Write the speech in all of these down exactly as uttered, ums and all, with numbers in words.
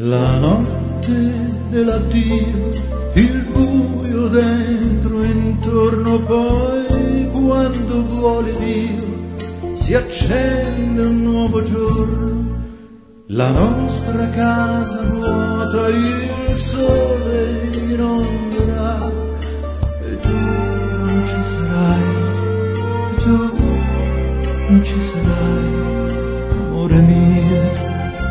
La notte dell'addio, il buio dentro e intorno, poi quando vuole Dio si accende un nuovo giorno, la nostra casa vuota, il sole inonderà e tu non ci sarai, e tu non ci sarai, amore mio.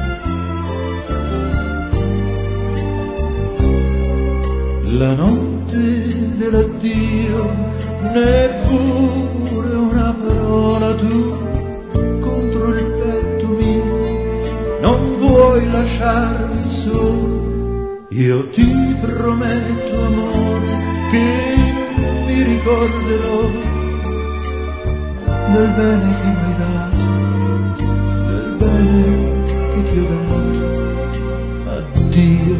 La notte dell'addio, neppure una parola tu contro il petto mio, non vuoi lasciarmi solo. Io ti prometto, amore, che mi ricorderò del bene che mi hai dato, del bene che ti ho dato. Addio.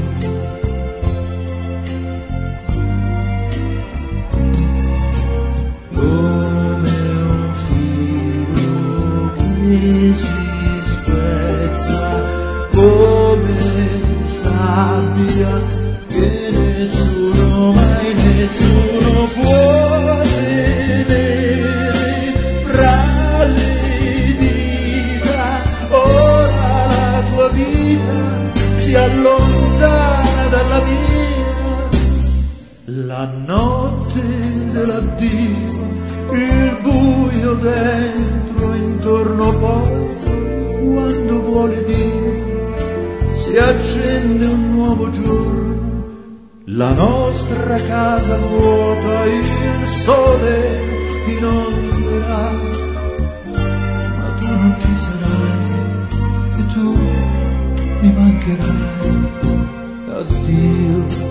Si spezza come sabbia che nessuno, mai nessuno può tenere fra le dita. Ora la tua vita si allontana dalla mia, la notte dell'addio, il buio dentro intorno, poi quando vuole Dio si accende un nuovo giorno, la nostra casa vuota, il sole inonderà, ma tu non ci sarai e tu mi mancherai. Addio.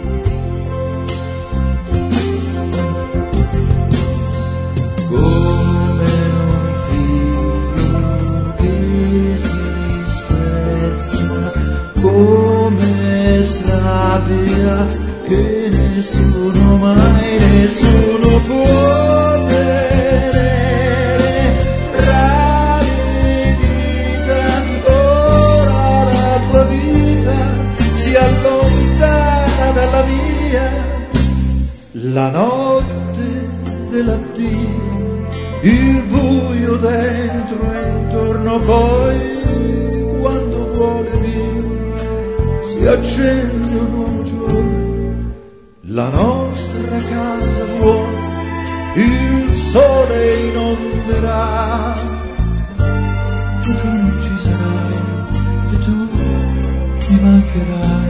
Come sabbia che nessuno, mai nessuno può tenere fra le dita. Ora la tua vita si allontana dalla mia, la notte dell'addio, il buio dentro e intorno, poi quando vuole Dio si accende un nuovo giorno, la nostra casa vuota, il sole inonderà e tu non ci sarai e tu mi mancherai.